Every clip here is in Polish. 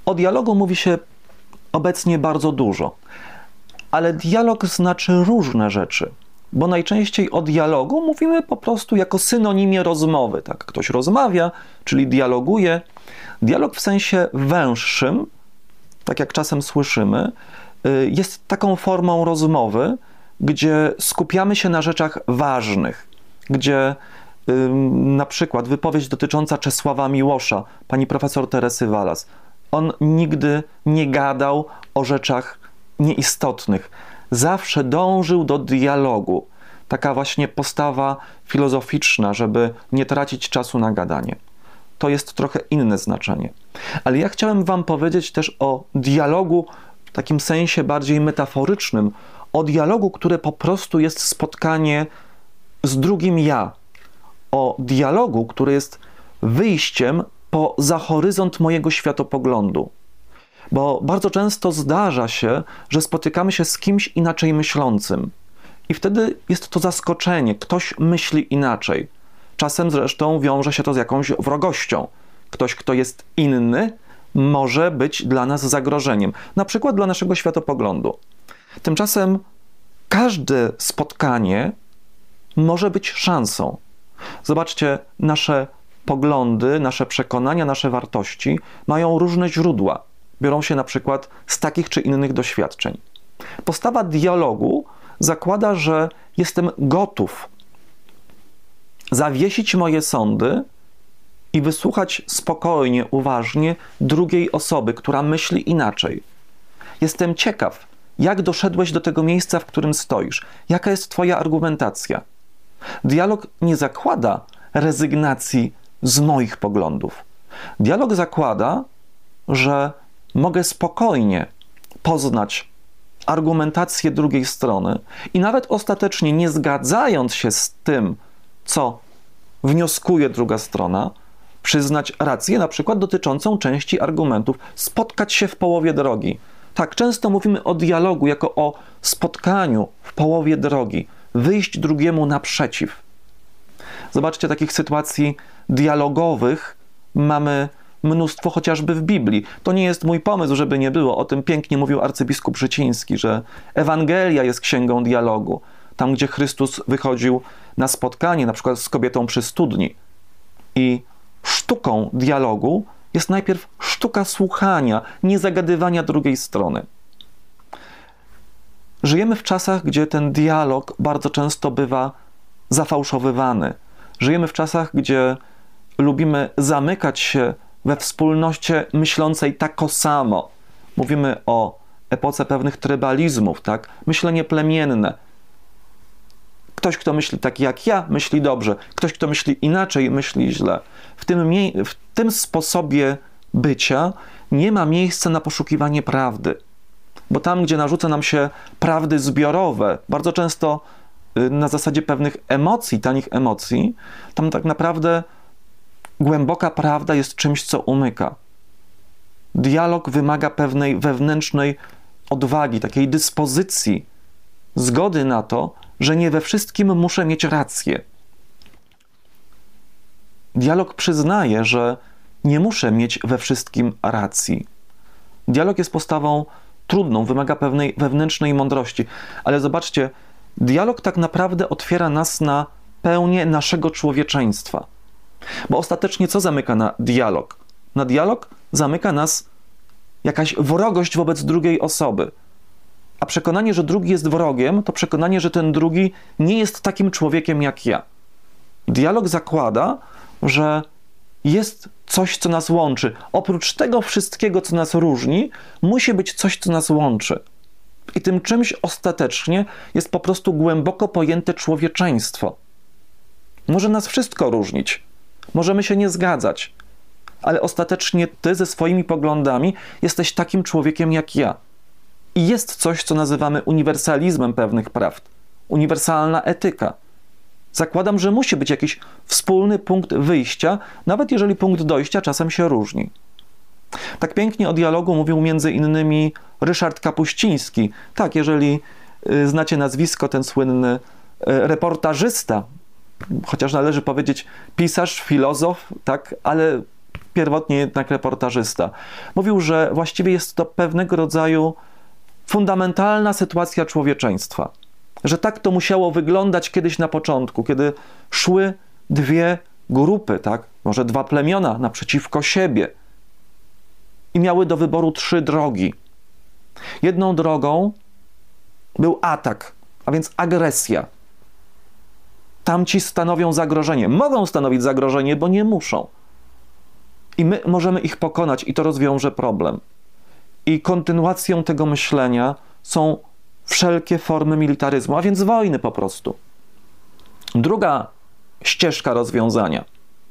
O dialogu mówi się obecnie bardzo dużo, ale dialog znaczy różne rzeczy, bo najczęściej o dialogu mówimy po prostu jako synonimie rozmowy. Tak? Ktoś rozmawia, czyli dialoguje. Dialog w sensie węższym, tak jak czasem słyszymy, jest taką formą rozmowy, gdzie skupiamy się na rzeczach ważnych, gdzie na przykład wypowiedź dotycząca Czesława Miłosza, pani profesor Teresy Walas, on nigdy nie gadał o rzeczach nieistotnych. Zawsze dążył do dialogu. Taka właśnie postawa filozoficzna, żeby nie tracić czasu na gadanie. To jest trochę inne znaczenie. Ale ja chciałem wam powiedzieć też o dialogu w takim sensie bardziej metaforycznym, o dialogu, które po prostu jest spotkanie z drugim ja, o dialogu, który jest wyjściem poza horyzont mojego światopoglądu. Bo bardzo często zdarza się, że spotykamy się z kimś inaczej myślącym. I wtedy jest to zaskoczenie. Ktoś myśli inaczej. Czasem zresztą wiąże się to z jakąś wrogością. Ktoś, kto jest inny, może być dla nas zagrożeniem. Na przykład dla naszego światopoglądu. Tymczasem każde spotkanie może być szansą. Zobaczcie, nasze poglądy, nasze przekonania, nasze wartości mają różne źródła. Biorą się na przykład z takich czy innych doświadczeń. Postawa dialogu zakłada, że jestem gotów zawiesić moje sądy i wysłuchać spokojnie, uważnie drugiej osoby, która myśli inaczej. Jestem ciekaw, jak doszedłeś do tego miejsca, w którym stoisz. Jaka jest twoja argumentacja? Dialog nie zakłada rezygnacji z moich poglądów. Dialog zakłada, że mogę spokojnie poznać argumentację drugiej strony i nawet ostatecznie nie zgadzając się z tym, co wnioskuje druga strona, przyznać rację na przykład dotyczącą części argumentów, spotkać się w połowie drogi. Tak, często mówimy o dialogu jako o spotkaniu w połowie drogi, wyjść drugiemu naprzeciw. Zobaczcie, takich sytuacji dialogowych mamy mnóstwo chociażby w Biblii. To nie jest mój pomysł, żeby nie było. O tym pięknie mówił arcybiskup Życiński, że Ewangelia jest księgą dialogu. Tam, gdzie Chrystus wychodził na spotkanie, na przykład z kobietą przy studni. I sztuką dialogu jest najpierw sztuka słuchania, nie zagadywania drugiej strony. Żyjemy w czasach, gdzie ten dialog bardzo często bywa zafałszowywany. Żyjemy w czasach, gdzie lubimy zamykać się we wspólnocie myślącej tako samo. Mówimy o epoce pewnych trybalizmów, tak? Myślenie plemienne. Ktoś, kto myśli tak jak ja, myśli dobrze. Ktoś, kto myśli inaczej, myśli źle. W tym sposobie bycia nie ma miejsca na poszukiwanie prawdy. Bo tam, gdzie narzuca nam się prawdy zbiorowe, bardzo często na zasadzie pewnych emocji, tanich emocji, tam tak naprawdę głęboka prawda jest czymś, co umyka. Dialog wymaga pewnej wewnętrznej odwagi, takiej dyspozycji, zgody na to, że nie we wszystkim muszę mieć rację. Dialog przyznaje, że nie muszę mieć we wszystkim racji. Dialog jest postawą trudną, wymaga pewnej wewnętrznej mądrości. Ale zobaczcie, dialog tak naprawdę otwiera nas na pełnię naszego człowieczeństwa. Bo ostatecznie co zamyka na dialog? Na dialog zamyka nas jakaś wrogość wobec drugiej osoby. A przekonanie, że drugi jest wrogiem, to przekonanie, że ten drugi nie jest takim człowiekiem jak ja. Dialog zakłada, że jest coś, co nas łączy. Oprócz tego wszystkiego, co nas różni, musi być coś, co nas łączy. I tym czymś ostatecznie jest po prostu głęboko pojęte człowieczeństwo. Może nas wszystko różnić. Możemy się nie zgadzać. Ale ostatecznie ty ze swoimi poglądami jesteś takim człowiekiem jak ja. I jest coś, co nazywamy uniwersalizmem pewnych prawd. Uniwersalna etyka. Zakładam, że musi być jakiś wspólny punkt wyjścia, nawet jeżeli punkt dojścia czasem się różni. Tak pięknie o dialogu mówił między innymi Ryszard Kapuściński. Tak, jeżeli znacie nazwisko, ten słynny reportażysta, chociaż należy powiedzieć pisarz, filozof, tak, ale pierwotnie jednak reportażysta. Mówił, że właściwie jest to pewnego rodzaju fundamentalna sytuacja człowieczeństwa. Że tak to musiało wyglądać kiedyś na początku, kiedy szły dwie grupy, tak? Może dwa plemiona naprzeciwko siebie i miały do wyboru trzy drogi. Jedną drogą był atak, a więc agresja. Tamci stanowią zagrożenie. Mogą stanowić zagrożenie, bo nie muszą. I my możemy ich pokonać i to rozwiąże problem. I kontynuacją tego myślenia są wszelkie formy militaryzmu, a więc wojny po prostu. Druga ścieżka rozwiązania.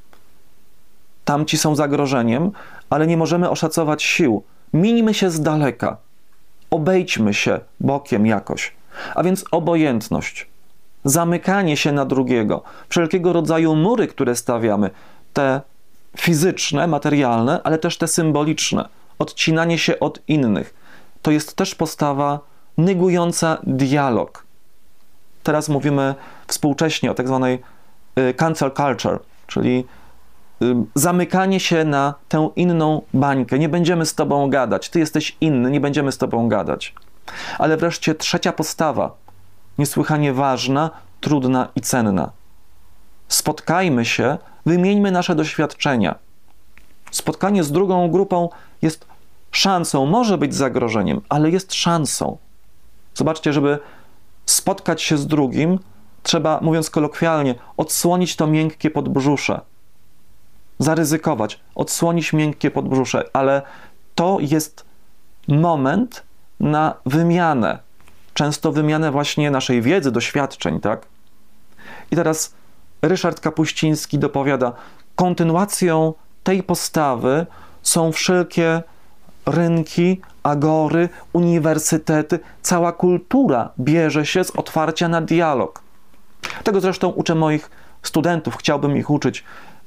Tamci są zagrożeniem, ale nie możemy oszacować sił. Minimy się z daleka. Obejdźmy się bokiem jakoś. A więc obojętność. Zamykanie się na drugiego. Wszelkiego rodzaju mury, które stawiamy. Te fizyczne, materialne, ale też te symboliczne. Odcinanie się od innych. To jest też postawa negująca dialog. Teraz mówimy współcześnie o tak zwanej cancel culture, czyli zamykanie się na tę inną bańkę. Nie będziemy z tobą gadać. Ty jesteś inny, nie będziemy z tobą gadać. Ale wreszcie trzecia postawa, niesłychanie ważna, trudna i cenna. Spotkajmy się, wymieńmy nasze doświadczenia. Spotkanie z drugą grupą jest szansą, może być zagrożeniem, ale jest szansą. Zobaczcie, żeby spotkać się z drugim, trzeba, mówiąc kolokwialnie, odsłonić to miękkie podbrzusze. Zaryzykować, odsłonić miękkie podbrzusze, ale to jest moment na wymianę. Często wymianę właśnie naszej wiedzy, doświadczeń, tak? I teraz Ryszard Kapuściński dopowiada, kontynuacją tej postawy są wszelkie rynki, agory, uniwersytety, cała kultura bierze się z otwarcia na dialog. Tego zresztą uczę moich studentów, chciałbym ich uczyć.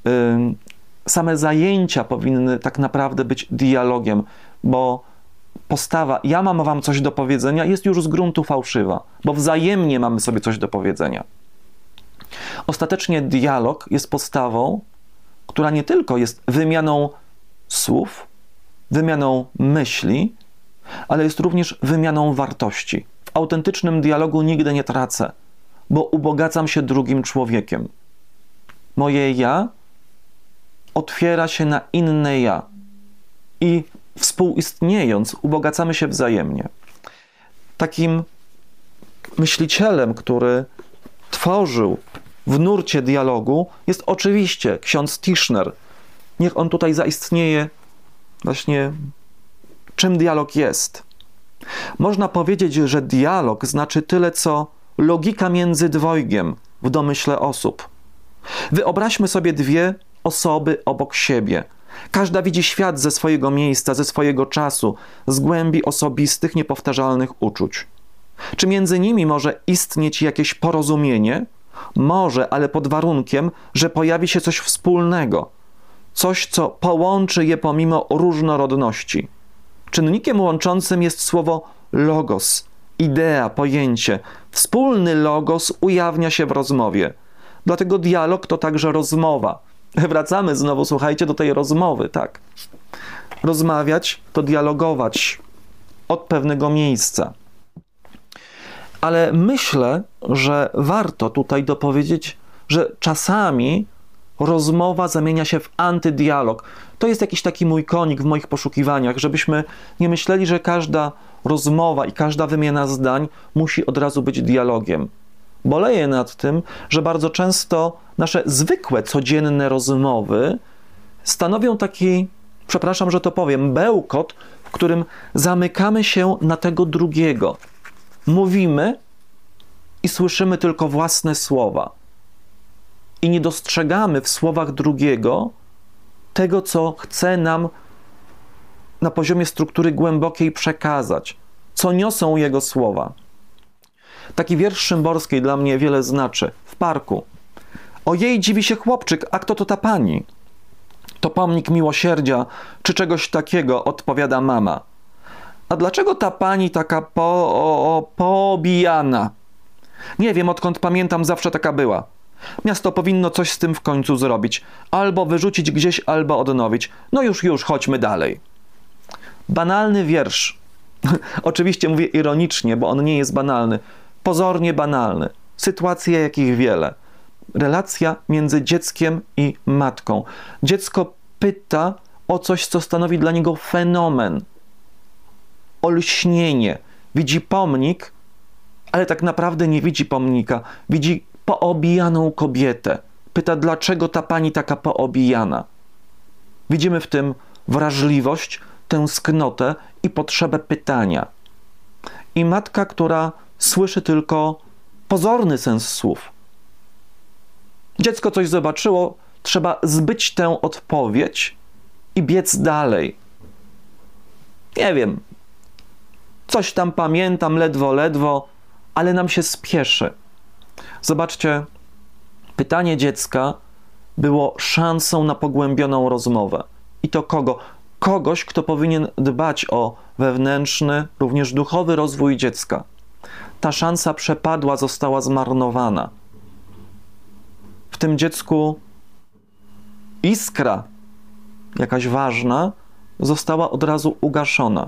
Same zajęcia powinny tak naprawdę być dialogiem, bo postawa ja mam wam coś do powiedzenia jest już z gruntu fałszywa, bo wzajemnie mamy sobie coś do powiedzenia. Ostatecznie dialog jest postawą, która nie tylko jest wymianą słów, wymianą myśli, ale jest również wymianą wartości. W autentycznym dialogu nigdy nie tracę, bo ubogacam się drugim człowiekiem. Moje ja otwiera się na inne ja i współistniejąc ubogacamy się wzajemnie. Takim myślicielem, który tworzył w nurcie dialogu jest oczywiście ksiądz Tischner. Niech on tutaj zaistnieje właśnie, czym dialog jest. Można powiedzieć, że dialog znaczy tyle, co logika między dwojgiem w domyśle osób. Wyobraźmy sobie dwie osoby obok siebie. Każda widzi świat ze swojego miejsca, ze swojego czasu, z głębi osobistych, niepowtarzalnych uczuć. Czy między nimi może istnieć jakieś porozumienie? Może, ale pod warunkiem, że pojawi się coś wspólnego. Coś, co połączy je pomimo różnorodności. Czynnikiem łączącym jest słowo logos, idea, pojęcie. Wspólny logos ujawnia się w rozmowie. Dlatego dialog to także rozmowa. Wracamy znowu, słuchajcie, do tej rozmowy, tak. Rozmawiać to dialogować od pewnego miejsca. Ale myślę, że warto tutaj dopowiedzieć, że czasami rozmowa zamienia się w antydialog. To jest jakiś taki mój konik w moich poszukiwaniach, żebyśmy nie myśleli, że każda rozmowa i każda wymiana zdań musi od razu być dialogiem. Boleję nad tym, że bardzo często nasze zwykłe, codzienne rozmowy stanowią taki, przepraszam, że to powiem, bełkot, w którym zamykamy się na tego drugiego. Mówimy i słyszymy tylko własne słowa. I nie dostrzegamy w słowach drugiego tego, co chce nam na poziomie struktury głębokiej przekazać, co niosą jego słowa. Taki wiersz Szymborskiej dla mnie wiele znaczy. W parku. Ojej, dziwi się chłopczyk, a kto to ta pani? To pomnik miłosierdzia, czy czegoś takiego, odpowiada mama. A dlaczego ta pani taka poobijana? Nie wiem, odkąd pamiętam, zawsze taka była. Miasto powinno coś z tym w końcu zrobić. Albo wyrzucić gdzieś, albo odnowić. No już, chodźmy dalej. Banalny wiersz. Oczywiście mówię ironicznie, bo on nie jest banalny. Pozornie banalny. Sytuacje, jakich wiele. Relacja między dzieckiem i matką. Dziecko pyta o coś, co stanowi dla niego fenomen. Olśnienie. Widzi pomnik, ale tak naprawdę nie widzi pomnika. Widzi poobijaną kobietę. Pyta, dlaczego ta pani taka poobijana. Widzimy w tym wrażliwość, tęsknotę i potrzebę pytania. I matka, która słyszy tylko pozorny sens słów. Dziecko coś zobaczyło, trzeba zbyć tę odpowiedź i biec dalej. Nie wiem, coś tam pamiętam, ledwo, ale nam się spieszy. Zobaczcie, pytanie dziecka było szansą na pogłębioną rozmowę. I to kogo? Kogoś, kto powinien dbać o wewnętrzny, również duchowy rozwój dziecka. Ta szansa przepadła, została zmarnowana. W tym dziecku iskra, jakaś ważna, została od razu ugaszona.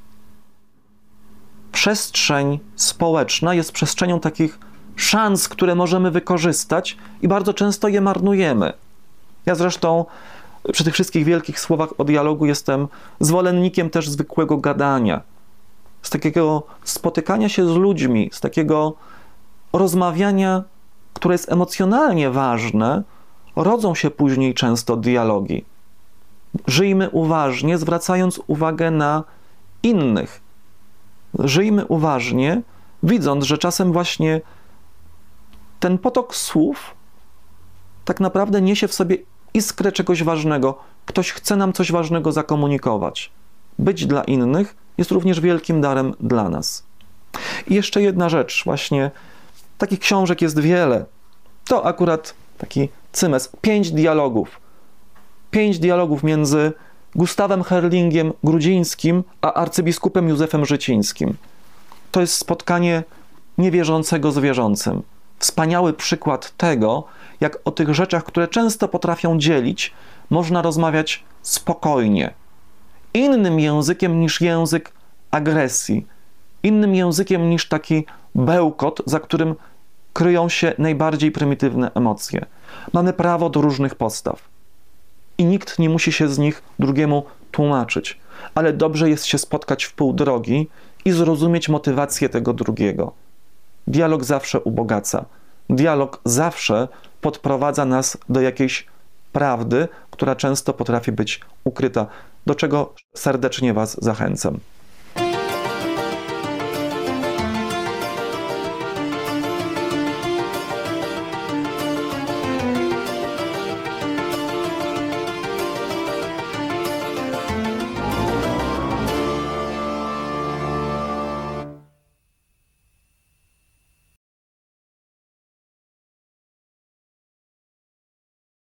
Przestrzeń społeczna jest przestrzenią takich szans, które możemy wykorzystać i bardzo często je marnujemy. Ja zresztą przy tych wszystkich wielkich słowach o dialogu jestem zwolennikiem też zwykłego gadania, z takiego spotykania się z ludźmi, z takiego rozmawiania, które jest emocjonalnie ważne, rodzą się później często dialogi. Żyjmy uważnie, zwracając uwagę na innych. Żyjmy uważnie, widząc, że czasem właśnie ten potok słów tak naprawdę niesie w sobie iskrę czegoś ważnego. Ktoś chce nam coś ważnego zakomunikować. Być dla innych jest również wielkim darem dla nas. I jeszcze jedna rzecz, właśnie takich książek jest wiele. To akurat taki cymes. 5 dialogów. 5 dialogów między Gustawem Herlingiem Grudzińskim a arcybiskupem Józefem Życińskim. To jest spotkanie niewierzącego z wierzącym. Wspaniały przykład tego, jak o tych rzeczach, które często potrafią dzielić, można rozmawiać spokojnie. Innym językiem niż język agresji. Innym językiem niż taki bełkot, za którym kryją się najbardziej prymitywne emocje. Mamy prawo do różnych postaw. I nikt nie musi się z nich drugiemu tłumaczyć. Ale dobrze jest się spotkać w pół drogi i zrozumieć motywację tego drugiego. Dialog zawsze ubogaca. Dialog zawsze podprowadza nas do jakiejś prawdy, która często potrafi być ukryta, do czego serdecznie Was zachęcam.